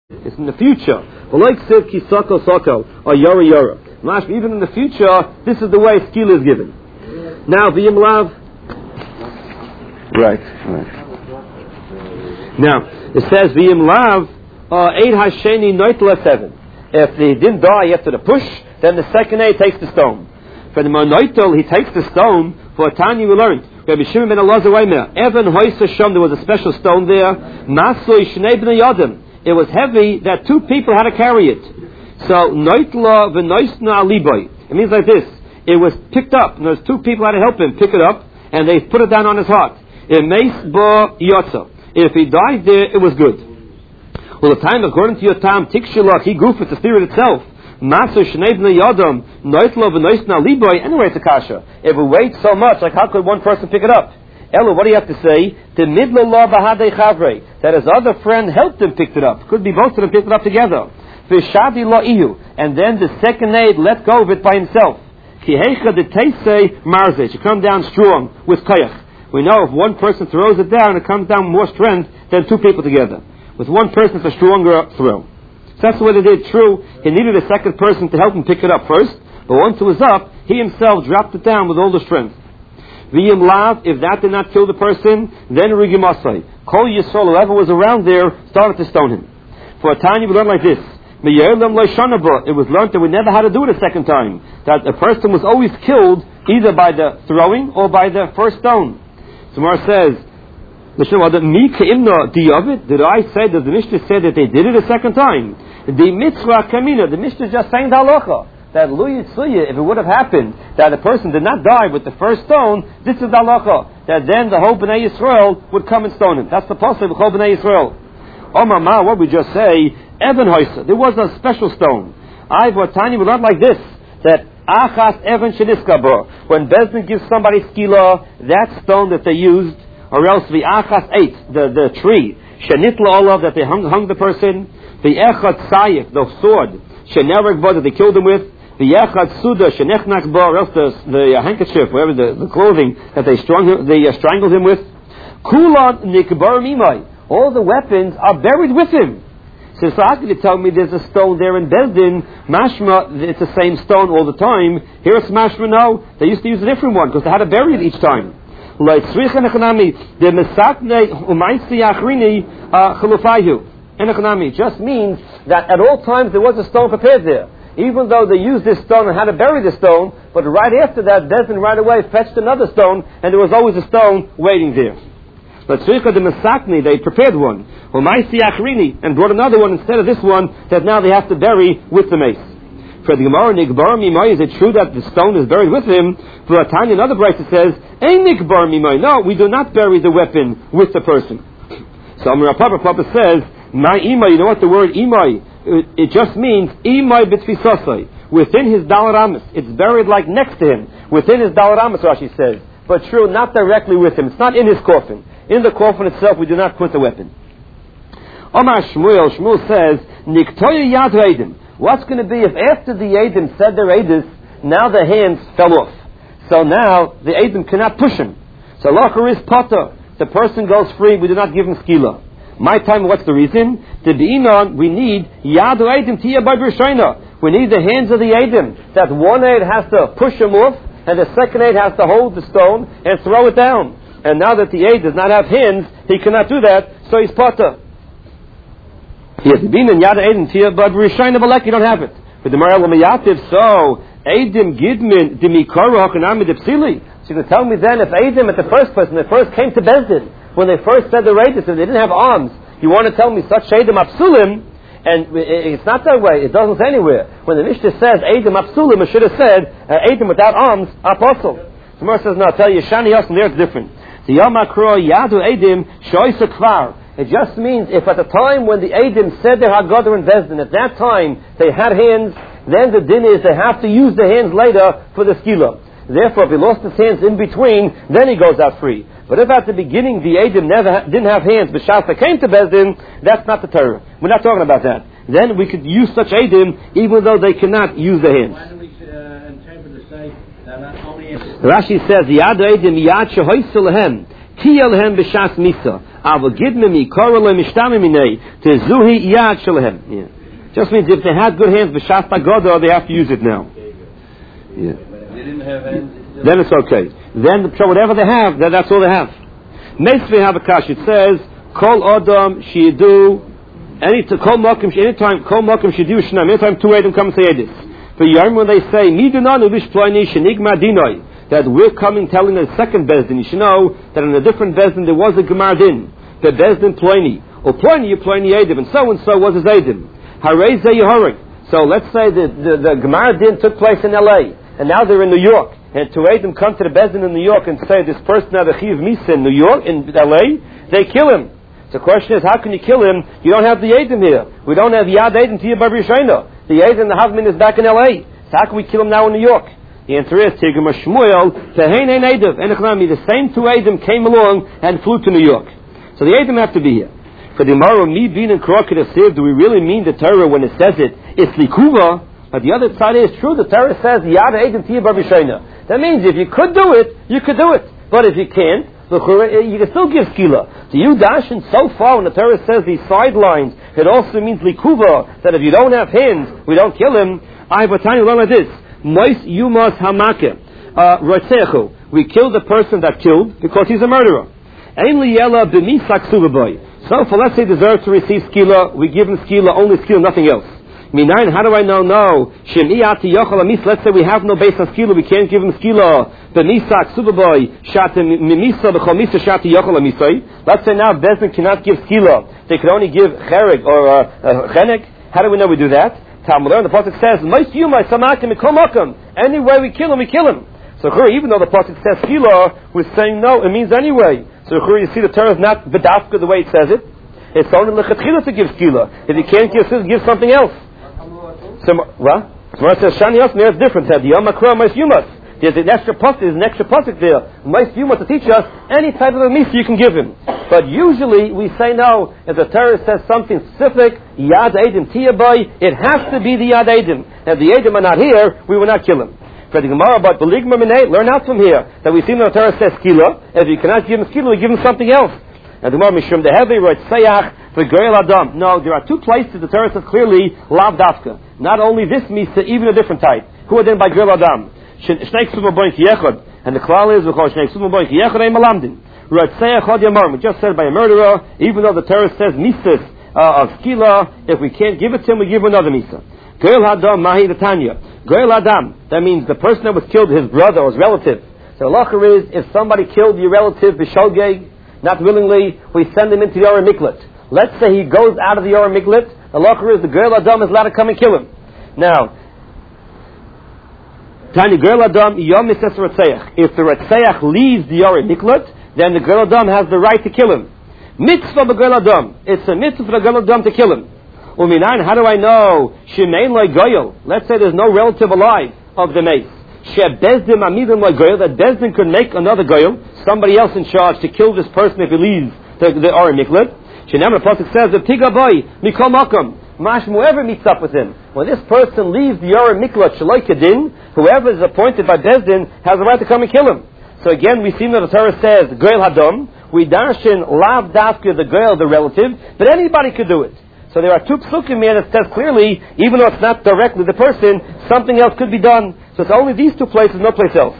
It's in the future. Like Siv Kisoko Soko or Yora Yora. Even in the future, this is the way skill is given. Now, V'yim Lav. Right. Now, it says V'yim Lav, Eid Hasheni Noitla 7. If they didn't die after the push, then the second aid takes the stone. For the Noitel, he takes the stone. For Tanya we learned. Rabbi Shimon ben Elazar Weimer, Evan Hoysa Shom, there was a special stone there. Masoi Shnei B'nei Yodim. It was heavy that two people had to carry it. So Noitla v'Noisna Aliboy. It means like this. It was picked up, and there's two people had to help him pick it up, and they put it down on his heart. If he died there, it was good. Well, the time according to your time, Tikshilach, he goofed with the spirit itself. Masu Shnei B'nei Yodam, Noitla v'Noisna Aliboy. Anyway, it's a kasha. If we wait so much, like how could one person pick it up? Ella, what do you have to say? That his other friend helped him pick it up. Could be both of them picked it up together. And then the second aid let go of it by himself. It comes down strong with kayach. We know if one person throws it down, it comes down with more strength than two people together. With one person, it's a stronger throw. So that's what it did. True, he needed a second person to help him pick it up first, but once it was up, he himself dropped it down with all the strength. V'yim Lav, if that did not kill the person, then Rigim Asai. Kol Yisrael, whoever was around there, started to stone him. For a time, we learned like this. It was learned that we never had to do it a second time. That a person was always killed either by the throwing or by the first stone. Samar says, did I say that the Mishnah said that they did it a second time? The Mitzvah Kamina, the Mishnah is just saying the halacha. That if it would have happened that a person did not die with the first stone, this is the halacha. That then the whole Bnei Yisrael would come and stone him. That's the possible of the whole Bnei Yisrael. Omar Ma, what we just say, Evan Hoysa, there was a special stone. Tani, we learned like this, that Achas Evan Sheniskabor, when Bezdin gives somebody skila, that stone that they used, or else the Achas 8, the tree, Shenitla Olav, that they hung the person, the Echad Sayif, the sword, Shenerek Bo, that they killed him with, the Echad Suda, Shenechnak Bo, or else the handkerchief, whatever the clothing that they strangled him with, Kulan Nikbar Mimai, all the weapons are buried with him. So how can you tell me there's a stone there in Bezdin? Mashma, it's the same stone all the time. Here it's Mashma, no. They used to use a different one because they had to bury it each time. Like the Mesakne Umaisi Achrini Chalufayu. Enechanami just means that at all times there was a stone prepared there. Even though they used this stone and had to bury the stone, but right after that, Bezdin right away fetched another stone, and there was always a stone waiting there. But Tzricha de Mesakni, they prepared one. Umaisi Achrini, and brought another one instead of this one that now they have to bury with the mace. For the Gemara, Nikbar Mimai, is it true that the stone is buried with him? For Tanya, another Brisa says, Ein Nikbar Mimai. No, we do not bury the weapon with the person. So Amar Papa says, My Imai, you know what the word Imai, it just means Imai B'tfisosai. Within his Dalaramas. It's buried like next to him. Within his Dalaramas, Rashi says. But true, not directly with him. It's not in his coffin. In the coffin itself, we do not put the weapon. Omar Shmuel says, Niktoya Yad Eidim. What's going to be if after the Eidim said their Eidis, now the hands fell off? So now the Eidim cannot push him. So Locher is Potter. The person goes free, we do not give him skila. My time, what's the reason? To be on, we need Yad Eidim Tia by B'Rishayna. We need the hands of the Eidim. That one aid has to push him off, and the second aid has to hold the stone and throw it down. And now that the aid does not have hands, he cannot do that, so he's potter. He has been in Yad Eidim Tia, but Rishayna Balek, you don't have it. But the Maral Mayativ, so Eidim Gidmin Dimikara Hakanami Dipsili. So you can tell me then if Eidim at the first place, when they first came to Bezdin, when they first said the Raidis, and they didn't have arms, you want to tell me such Eidim Apsulim, and it's not that way, it doesn't say anywhere. When the Mishnah says Eidim Apsulim, it should have said Eidim without arms, Apostle. The Gemara says, no, I'll tell you, Shani Yosem, there it's different. The Yamakro Yadu Eidim Shoisa Kvar. It just means if at the time when the Eidim said their Haggadah and Bezdin, at that time they had hands, then the din is they have to use the hands later for the skila. Therefore, if he lost his hands in between, then he goes out free. But if at the beginning the Eidim didn't have hands, but Shasta came to Bezdin, that's not the Torah. We're not talking about that. Then we could use such Eidim even though they cannot use the hands. Why don't we interpret the say that only if... Rashi says, Yad Eidim Yad Shehoysa Lehem Kiyah Lehem B'Shas Misa. Just means if they had good hands, b'shas pagoda, they have to use it now. Yeah. They didn't have hands. Then it's okay. Then so whatever they have, that's all they have. Meisvei have a kash. It says, Kol Adam Shidu. Kol Mokim Shidu Shnam. Anytime two Edom come and say this. For Yarm when they say Midunanu Vishploini Shenigma Dinoi, that we're coming telling the second Bezdin. You should know that in a different Bezdin there was a Gemar Din. The Bezdin Ploini. Or Ploini Edom, and so was his Edom. Harei Zeh Yehorig. So let's say the Gemar Din took place in LA, and now they're in New York. And two Edom come to the Bezdin in New York and say this person had a Chiv Misa in New York, in LA, they kill him. So the question is, how can you kill him? You don't have the Edom here. We don't have Yad Edom Tia Bar Rishayna. The Edom, the husband, is back in LA. So how can we kill him now in New York? The answer is, Tigam Shmuel, Tehein Ein Edom, and the same two Edom came along and flew to New York. So the Edom have to be here. For the Gemara, me being in Kroket Asiv, do we really mean the Torah when it says it? It's Likuva. But the other side is true. The Torah says Yad Edom Tia Bar Rishayna. That means if you could do it, you could do it. But if you can't, you can still give skila. So you dashin so far when the Torah says these sidelines, it also means likuva, that if you don't have hands, we don't kill him. I have a tiny learn like this. Mois yumas hamake. Rotzechu. We kill the person that killed because he's a murderer. Ein liyela b'misak suvaboy. So for let's say deserves to receive skila, we give him skila, only skila, nothing else. Minayin, how do I know? No. Shemi'ati yochel amis. Let's say we have no base on skila, we can't give him skila. B'misak suvaboy shata mimisa b'chomisa shati yochel amisay. Let's say now Bezdin cannot give skila. They can only give cherig or chenek. How do we know we do that? Talmud learn the pasuk says, "Most you my samakim ikomakim." Any way we kill him, we kill him. So even though the pasuk says skila, we're saying no. It means anyway. So you see the term is not v'dafka the way it says it. It's only lechatchila to give skila. If you can't give something else. So what? So it says shani yos. It's different. The yom makra mais yumas. There's an extra pasuk there. Mais yumas to teach us any type of a misa you can give him. But usually we say no. If the Torah says something specific, yad edim tiyabai, it has to be the yad edim. If the edim are not here, we will not kill him. For the Gemara about beligma minay, learn out from here that we see that the Torah says skila. If you cannot give him skila, we give him something else. And the Gemara mishum the heavy wrote sayach for goyel adam. No, there are two places the Torah says clearly lav dafka. Not only this misa, even a different type. Who are then by goyel adam? Shnei ksuma boin kiyechad. And the klal is we call shnei ksuma boin kiyechad ein malamdin. Wrote sayach od yamar. We just said by a murderer. Even though the Torah says misas of skila, if we can't give it to him, we give him another misa. Goyel adam mahi the Goyel adam. That means the person that was killed, his brother or his relative. So the halacha is, if somebody killed your relative b'shogeg, not willingly, we send him into the Yoram Miklat. Let's say he goes out of the Yoram Miklat. The halacha is the Goyel adam is allowed to come and kill him. Now, Tani Goyel adam yom mises Ratzeach. If the Ratzeach leaves the Yoram Miklat, then the Goyel adam has the right to kill him. Mitzvah b'Goyel adam. It's a mitzvah for the Goyel adam to kill him. Uminayin, how do I know? Shemein loy goyel. Let's say there's no relative alive of the mace. Shebezdim amidin loy goyel. That Bezdin could make another goyel, somebody else in charge, to kill this person if he leaves the Aron Miklat. Shenam the pasuk says, "The tigaboy mikol makom." Mashmu, whoever meets up with him. When this person leaves the Aron Miklat, shaloi kedin, whoever is appointed by Bezdin has the right to come and kill him. So again, we see that the Torah says goyel hadam. We darshin lav dafka the goyel, the relative, but anybody could do it. So there are two psukim here that says clearly, even though it's not directly the person, something else could be done. So it's only these two places, no place else.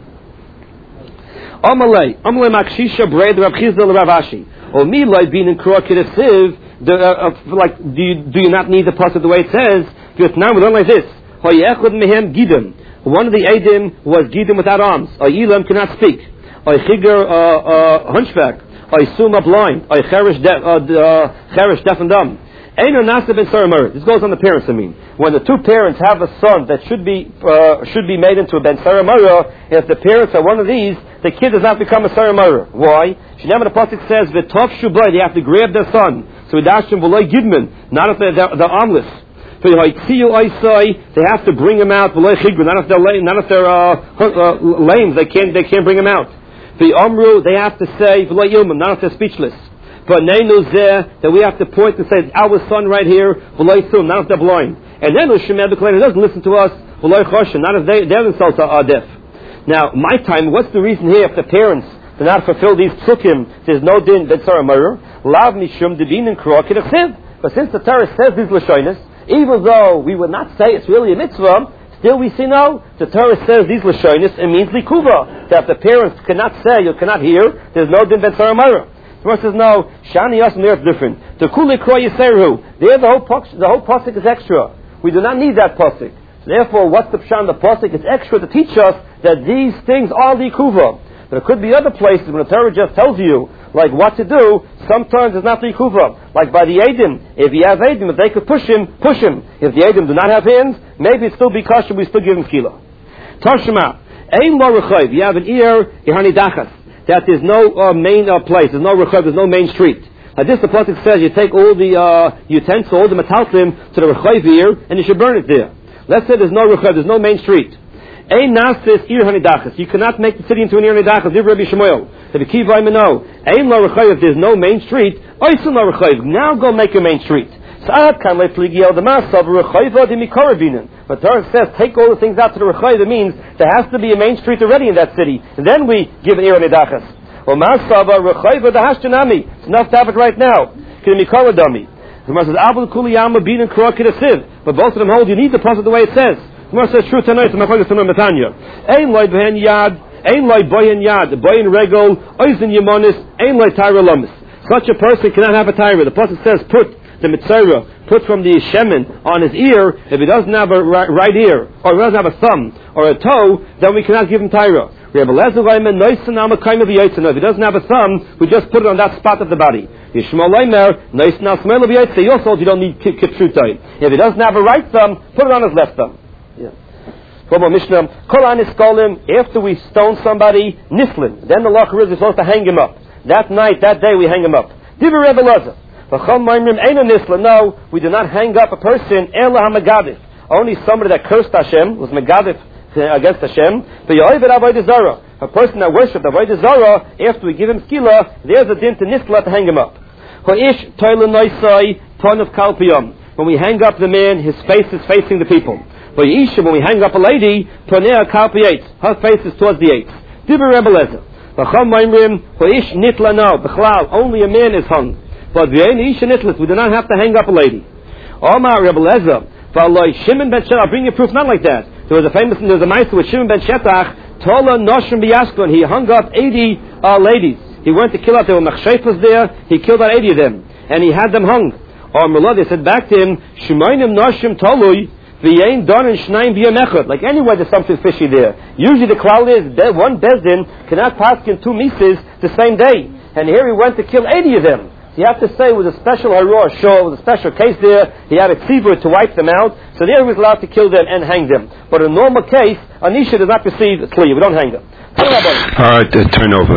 Amalei makshisha breid Rav Chizda Rav Ashi. Or milai being in Kroket Asiv. Like, do you not need the pasuk the way it says? Because now we learn like this: Hoyechud mehem gidon. One of the edim was gidon without arms. Or Elam cannot speak. Or chiger hunchback. Or suma blind. Or cherish deaf and dumb. This goes on the parents. When the two parents have a son that should be made into a ben saramara, if the parents are one of these, the kid does not become a saramara. Why? Shinam the pasuk says v'tov shubai. They have to grab their son. So dashim v'loy gidman. Not if they're armless. They have to bring him out. Not if they're lame. They can't bring him out. The amru, they have to say v'loy ilman. Not if they're speechless. But Neinu Zeh, that we have to point and say, our son right here, V'loi Sum, not if they're blind. And then Shemeh B'Klein doesn't listen to us, V'loi Choshen, not if they themselves are deaf. Now, my time, what's the reason here if the parents do not fulfill these psukim, there's no din b'tzara murder. Lav mishum debin and kro k'dechsiv. But since the Torah says these lashonis, even though we would not say it's really a mitzvah, still we see no. The Torah says these lashonis, it means likuva, that the parents cannot say, you cannot hear, there's no din b'tzara murder. The Torah says no. Shani yasm there it's different. The kuli kro yiseru. There the whole pasuk is extra. We do not need that pasuk. Therefore, what's the pshan? The pasuk is extra to teach us that these things are likuva. There could be other places when the Torah just tells you, like what to do, sometimes it's not likuva. Like by the Eidim, if you have Eidim, if they could push him, push him. If the Eidim do not have hands, maybe it's still be kosher, we still give him skila. Tashma, ein lo rechav, you have an ear, ihani dachas, that there's no main place, there's no rechav, there's no main street. Like this, the pasuk says, you take all the utensils, all the metaltim to the rechav ear, and you should burn it there. Let's say there's no rechav, there's no main street. Ein nasis ir hanidachas. You cannot make the city into an ir hanidachas. Div Rabbi Shemuel. Rabbi Kiva Imano. Ein lo rechav. If there's no main street, oisin lo rechav. Now go make a main street. Sa'ad kan le pligi el demasav rechayva de mikoravinan. But Torah says take all the things out to the rechav. That means there has to be a main street already in that city, and then we give an ir hanidachas. Or masava rechayva de hashtanami. It's enough to have it right now. Can mikoradami. The Gemara says abul kuliyama binan kro kidasiv. But both of them hold you need the pasuk the way it says. Gemara says true tonight. So my focus on Matanya. Ein loy behen yad, ein loy boyen yad, boyen regol, oizen yemonis, ein loy tyra lamis. Such a person cannot have a tyra. The pasuk says put the mitzvah, put from the shemen on his ear. If he doesn't have a right ear, or he doesn't have a thumb or a toe, then we cannot give him tyra. If he doesn't have a thumb, we just put it on that spot of the body. You also you don't need kipshutai. If he doesn't have a right thumb, put it on his left thumb. After we stone somebody, nislin, then the law is supposed to hang him up. That night, that day, we hang him up. No, we do not hang up a person. Only somebody that cursed Hashem was megadif against Hashem. A person that worshipped Avodah Zarah, after we give him skila, there's a din to nisla to hang him up. When we hang up the man, his face is facing the people. When we hang up a lady, her face is towards the eights. Only a man is hung. But we do not have to hang up a lady. I'll bring you proof not like that. There was a meister with Shimon ben Shetach, Tola Noshim B'Yashkelon. He hung up 80 ladies. He went to kill out, there were Machshefas there, he killed out 80 of them. And he had them hung. They said back to him, Shimoinim Noshim Tolui, V'yein Donin Shnaim B'Yamechot. Like anyway, there's something fishy there. Usually the cloud is, one Bezdin cannot pass in two mises the same day. And here he went to kill 80 of them. You have to say with a special haror show, with a special case there, he had a tzibur to wipe them out, so there he was allowed to kill them and hang them. But in a normal case, Anisha does not receive a tzliya, we don't hang them. Alright, turn over.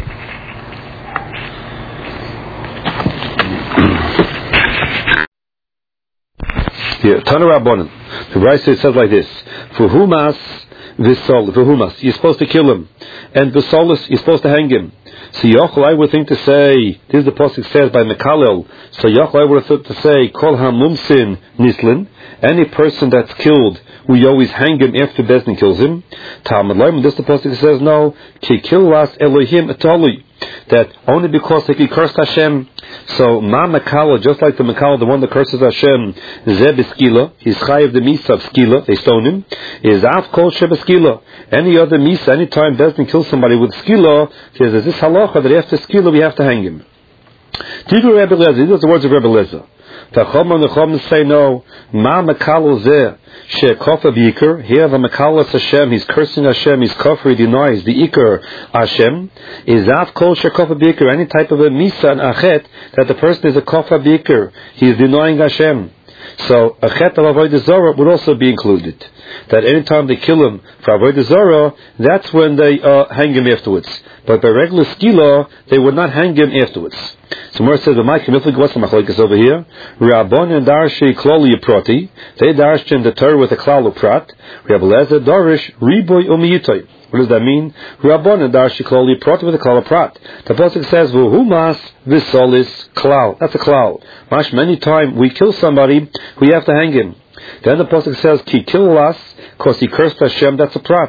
Yeah, Tana Rabbanan. The Brisa says like this: V'humas v'sol, v'humas, you're supposed to kill him, and v'solis, you're supposed to hang him. So Yochel, I would think to say, this is the pasuk says by Mekalel. So Yochel, I would have thought to say, Kol hamumsin nislin, any person that's killed, we always hang him after Bezdin kills him. Talmud Laim, this the pasuk says no, ki killas Elohim etoli, that only because he cursed Hashem. So Ma Mekalel, just like the Mekalel, the one that curses Hashem, Zeb skila, he's chayiv the misa of skila, they stone him. Is af kol sheba skila. Any other misa, any time Bezdin kills somebody with skila, says is this halacha that after skila we have to hang him. These are the words of Rebbe Lezer. The Chom say no. Ma Mekalel zeh she kofa b'ikar. Here the Mekalel Hashem, he's cursing Hashem, he's kafir, he denies the ikar Hashem. Is af kol she kofa b'ikar, any type of a misa and achet that the person is a kofa b'ikar, he is denying Hashem. So a chet of avodah zarah would also be included. That any time they kill him for avodah zarah, that's when they hang him afterwards. But by regular skila, they would not hang him afterwards. So Mor says, "What's the machlokes over here? Rabbon and Darshi kloli prati. They darshed in the Torah with a klal prat. Rabbi Lezer darish riboy umiyitoy. What does that mean? Rabbon and Darshi kloli prati with a klal prat. The pasuk says, "V'humas v'solis klal." That's a klal. Mash many time we kill somebody, we have to hang him. Then the pasuk says, "Ki killas," because he cursed Hashem. That's a prat.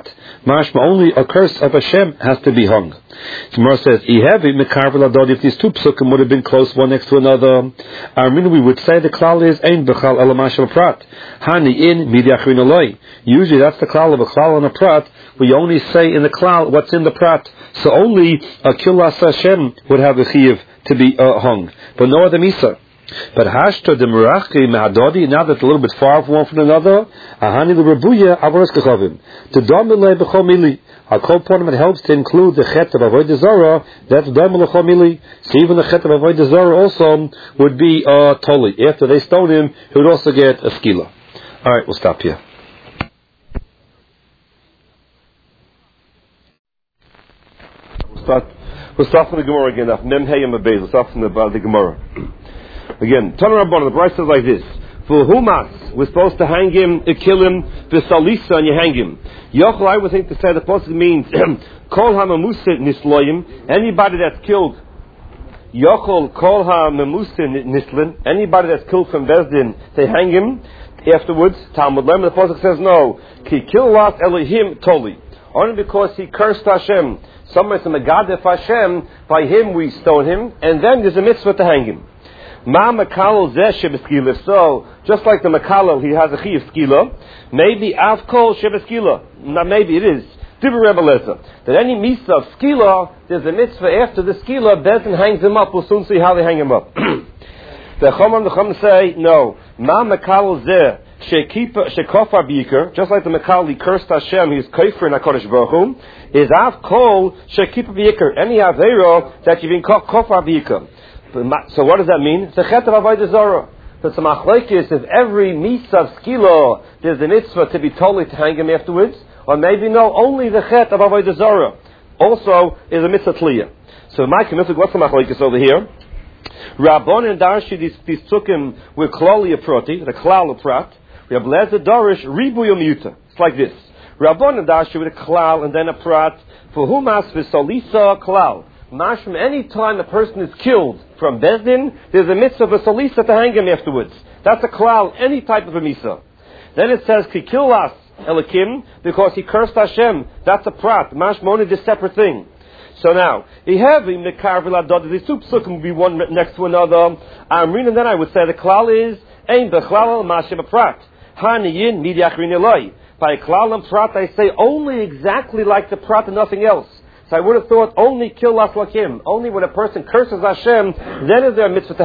Mashma, only a curse of Hashem has to be hung. Gemara says, if these two psukim would have been close one next to another, we would say the klal is ein b'chal elamashal prat. Hani in midiachrin aloi. Usually that's the klal of a klal and a prat. We only say in the klal what's in the prat. So only a killas Hashem would have a chiyuv to be hung, but no other misa. But hashta de merachi mehadodi, now that's a little bit far from one from another, ahani l'rebuya avaros kachavim. To domile b'chol mili. Our code point it helps to include the chet of avodah zarah, that's domile b'chol mili. So even the chet of avodah zarah also would be totally. After they stone him, he would also get a skila. Alright, we'll stop here. We'll start from the Gemara again. Mem Hey Yom Beis. We'll start from the Gemara. Again, Tana Rabbanan, the Brisa says like this: for Humas, we're supposed to hang him, kill him, v'salisa, and you hang him. Yochel, I would think to say the pasuk means kol ha'memusin nisloyim, anybody that's killed. Yochel kol ha'memusin nislin, anybody that's killed from Bezdin, they hang him. Afterwards, Talmud Lem, the pasuk says no, ki killas Elohim toli, only because he cursed Hashem. Somebody's a megadef Hashem, by him we stone him, and then there's a mitzvah to hang him. Ma makalol zeh shebeskila. So, just like the makalol, he has a chiyuv skila. Maybe avkol shebeskila. Not maybe, it is. Divrei Rebbe Lezer. That any misa of skila, there's a mitzvah after the skila, Bezdin hangs him up. We'll soon see how they hang him up. The Chacham say, no. Ma makalol zeh shekofar b'yikar. Just like the makal, he cursed Hashem, he's kofar in HaKadosh Baruch Hu. Is avkol shekipar b'yikar. Any avero that you've been kofar b'yikar. So what does that mean? It's a chet of avodah zarah. So it's a machlokes if every misa of skilo there's a mitzvah to be totally to hang him afterwards, or maybe no, only the chet of avodah zarah also is a mitzvah tliya. So my commitment, what's the machlokes over here? Rabbon and Darshi these took him with klali proti, the klal prat. We have lezer darish ribuy miuta. It's like this. Rabbon and Darshi with a klal and then a prat for humas v'solisa klal. Mashum, any time a person is killed from Bezdin, there's a mitzvah of a salisa to hang him afterwards. That's a klal, any type of a mitzvah. Then it says, ki killas Elokim, because he cursed Hashem. That's a prat. Mashmon is a separate thing. So now, these two psukim will be one next to another. Amrin, and then I would say the klal is, ein bechlal mashem a prat. Haniyin midiachrin eloi. By klal and prat, I say only exactly like the prat and nothing else. So I would have thought only kill lakim. Only when a person curses Hashem, then is there a mitzvah to